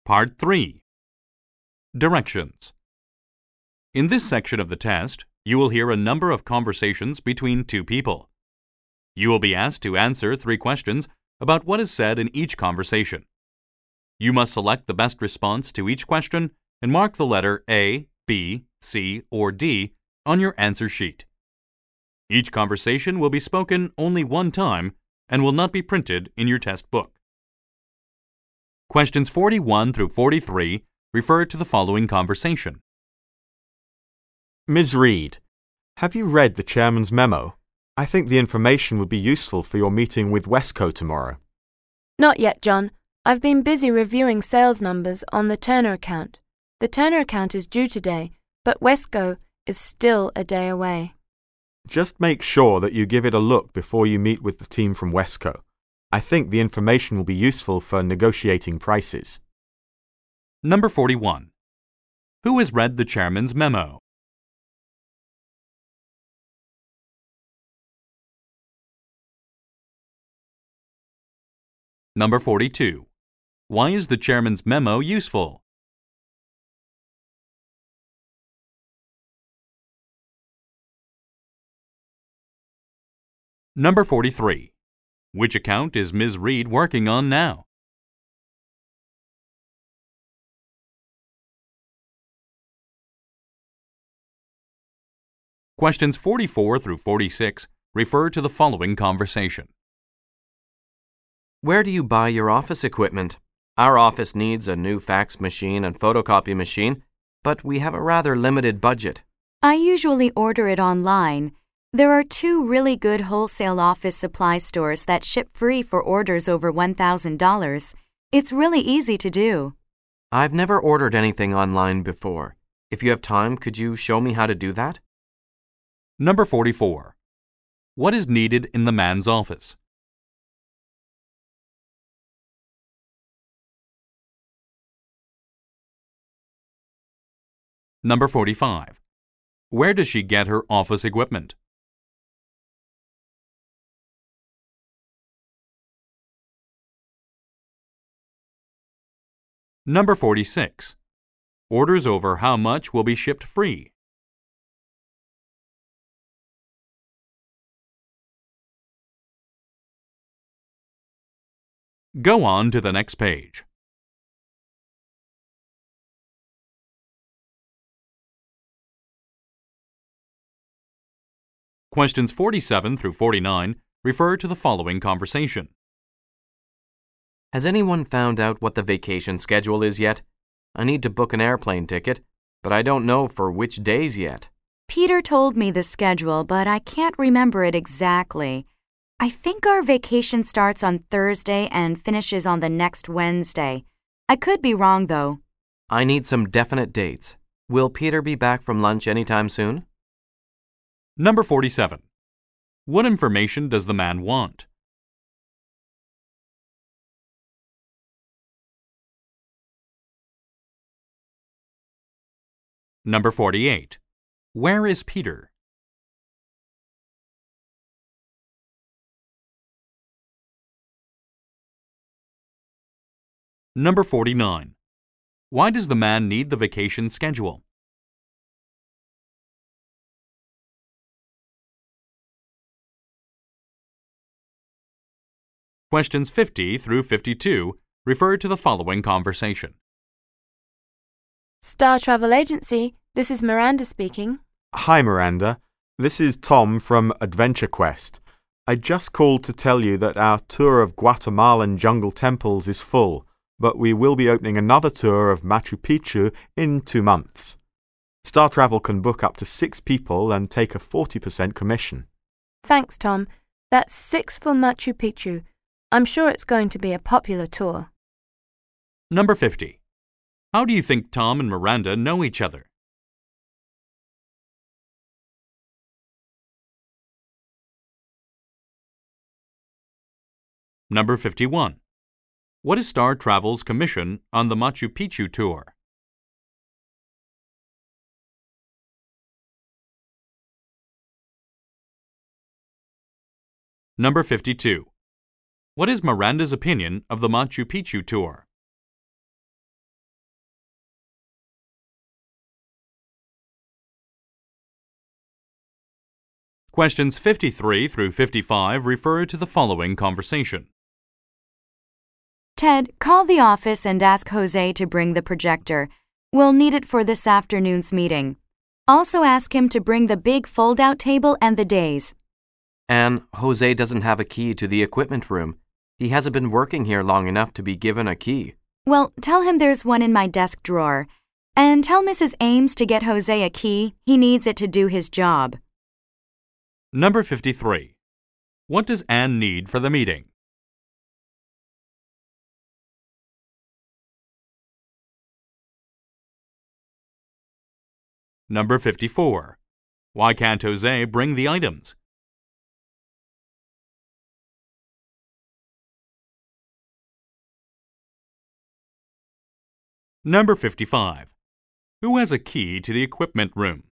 Part 3. Directions. In this section of the test, you will hear a number of conversations between two people. You will be asked to answer 3 questions about what is said in each conversation. You must select the best response to each question and mark the letter A, B, C, or D on your answer sheet. Each conversation will be spoken only one time and will not be printed in your test book. Questions 41 through 43 refer to the following conversation. Ms. Reed, have you read the chairman's memo? I think the information would be useful for your meeting with Wesco tomorrow. Not yet, John. I've been busy reviewing sales numbers on the Turner account. The Turner account is due today, but Wesco is still a day away. Just make sure that you give it a look before you meet with the team from Wesco. I think the information will be useful for negotiating prices. Number 41. Who has read the chairman's memo? Number 42. Why is the chairman's memo useful? Number 43. Which account is Ms. Reed working on now? Questions 44 through 46 refer to the following conversation. Where do you buy your office equipment? Our office needs a new fax machine and photocopy machine, but we have a rather limited budget. I usually order it online. There are 2 really good wholesale office supply stores that ship free for orders over $1,000. It's really easy to do. I've never ordered anything online before. If you have time, could you show me how to do that? Number 44. What is needed in the man's office? Number 45. Where does she get her office equipment? Number 46. Orders over how much will be shipped free? Go on to the next page. Questions 47 through 49 refer to the following conversation. Has anyone found out what the vacation schedule is yet? I need to book an airplane ticket, but I don't know for which days yet. Peter told me the schedule, but I can't remember it exactly. I think our vacation starts on Thursday and finishes on the next Wednesday. I could be wrong, though. I need some definite dates. Will Peter be back from lunch anytime soon? Number 47. What information does the man want? Number 48. Where is Peter? Number 49. Why does the man need the vacation schedule? Questions 50 through 52 refer to the following conversation. Star Travel Agency, this is Miranda speaking. Hi, Miranda. This is Tom from Adventure Quest. I just called to tell you that our tour of Guatemalan jungle temples is full, but we will be opening another tour of Machu Picchu in 2 months. Star Travel can book up to 6 people and take a 40% commission. Thanks, Tom. That's 6 for Machu Picchu. I'm sure it's going to be a popular tour. Number 50. How do you think Tom and Miranda know each other? Number 51. What is Star Travel's commission on the Machu Picchu tour? Number 52. What is Miranda's opinion of the Machu Picchu tour? Questions 53 through 55 refer to the following conversation. Ted, call the office and ask Jose to bring the projector. We'll need it for this afternoon's meeting. Also ask him to bring the big fold-out table and the days. Anne, Jose doesn't have a key to the equipment room. He hasn't been working here long enough to be given a key. Well, tell him there's one in my desk drawer. And tell Mrs. Ames to get Jose a key. He needs it to do his job. Number 53. What does Anne need for the meeting? Number 54. Why can't Jose bring the items? Number 55. Who has a key to the equipment room?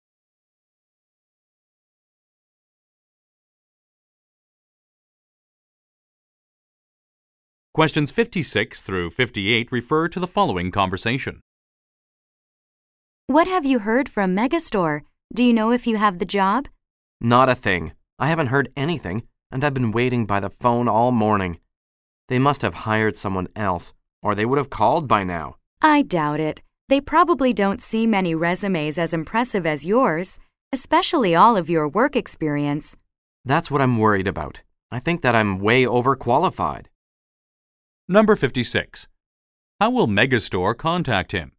Questions 56 through 58 refer to the following conversation. What have you heard from Megastore? Do you know if you have the job? Not a thing. I haven't heard anything, and I've been waiting by the phone all morning. They must have hired someone else, or they would have called by now. I doubt it. They probably don't see many resumes as impressive as yours, especially all of your work experience. That's what I'm worried about. I think that I'm way overqualified. Number 56. How will Megastore contact him?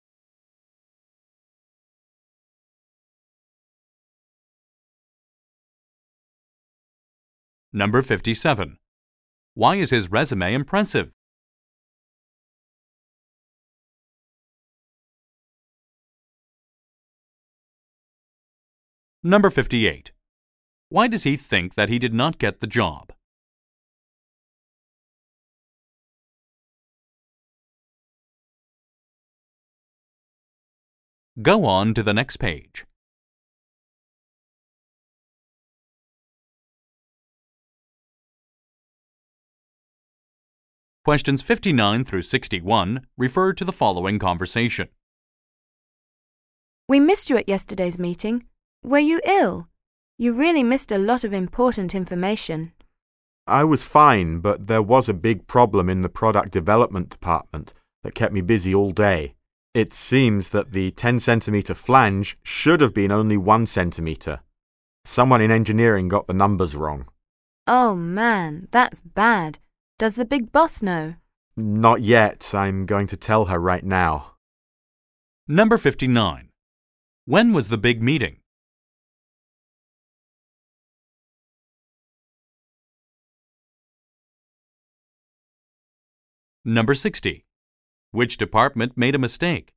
Number 57. Why is his resume impressive? Number 58. Why does he think that he did not get the job? Go on to the next page. Questions 59 through 61 refer to the following conversation. We missed you at yesterday's meeting. Were you ill? You really missed a lot of important information. I was fine, but there was a big problem in the product development department that kept me busy all day. It seems that the 10-centimeter flange should have been only 1 centimeter. Someone in engineering got the numbers wrong. Oh man, that's bad. Does the big boss know? Not yet. I'm going to tell her right now. Number 59. When was the big meeting? Number 60. Which department made a mistake?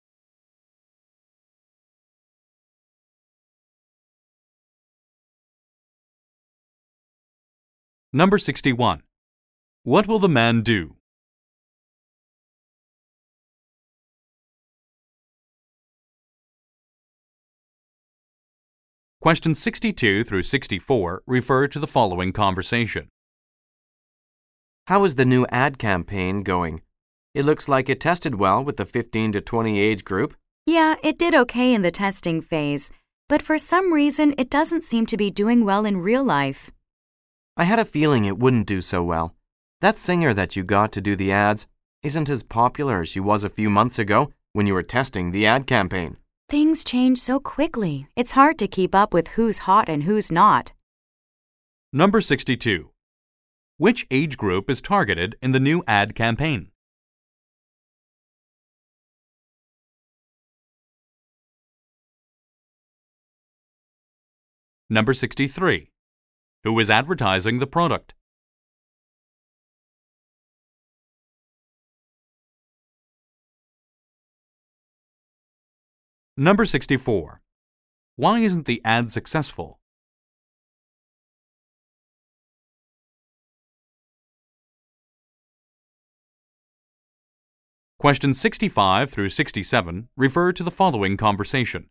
Number 61. What will the man do? Questions 62 through 64 refer to the following conversation. How is the new ad campaign going? It looks like it tested well with the 15 to 20 age group. Yeah, it did okay in the testing phase, but for some reason it doesn't seem to be doing well in real life. I had a feeling it wouldn't do so well. That singer that you got to do the ads isn't as popular as she was a few months ago when you were testing the ad campaign. Things change so quickly. It's hard to keep up with who's hot and who's not. Number 62. Which age group is targeted in the new ad campaign? Number 63. Who is advertising the product? Number 64. Why isn't the ad successful? Questions 65 through 67 refer to the following conversation.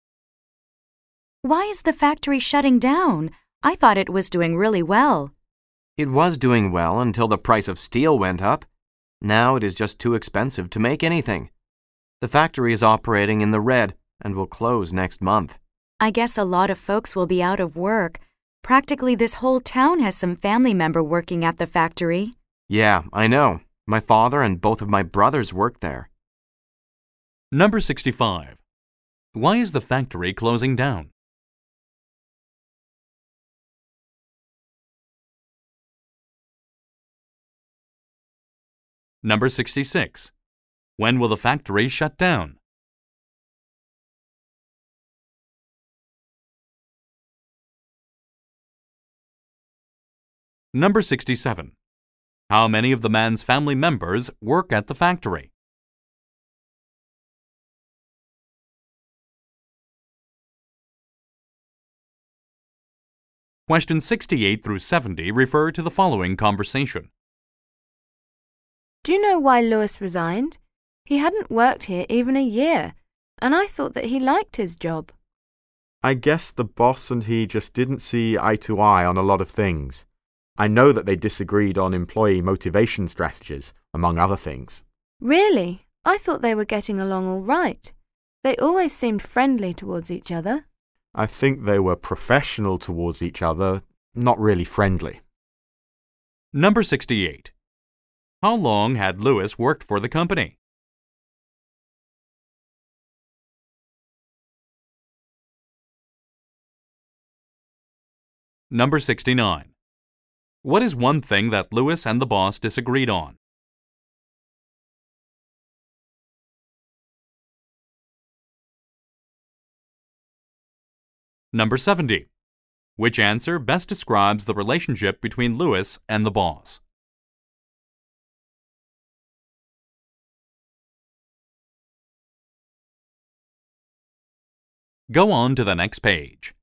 Why is the factory shutting down? I thought it was doing really well. It was doing well until the price of steel went up. Now it is just too expensive to make anything. The factory is operating in the red and will close next month. I guess a lot of folks will be out of work. Practically this whole town has some family member working at the factory. Yeah, I know. My father and both of my brothers work there. Number 65. Why is the factory closing down? Number 66. When will the factory shut down? Number 67. How many of the man's family members work at the factory? Questions 68 through 70 refer to the following conversation. Do you know why Lewis resigned? He hadn't worked here even a year, and I thought that he liked his job. I guess the boss and he just didn't see eye to eye on a lot of things. I know that they disagreed on employee motivation strategies, among other things. Really? I thought they were getting along all right. They always seemed friendly towards each other. I think they were professional towards each other, not really friendly. Number 68. How long had Lewis worked for the company? Number 69. What is one thing that Lewis and the boss disagreed on? Number 70. Which answer best describes the relationship between Lewis and the boss? Go on to the next page.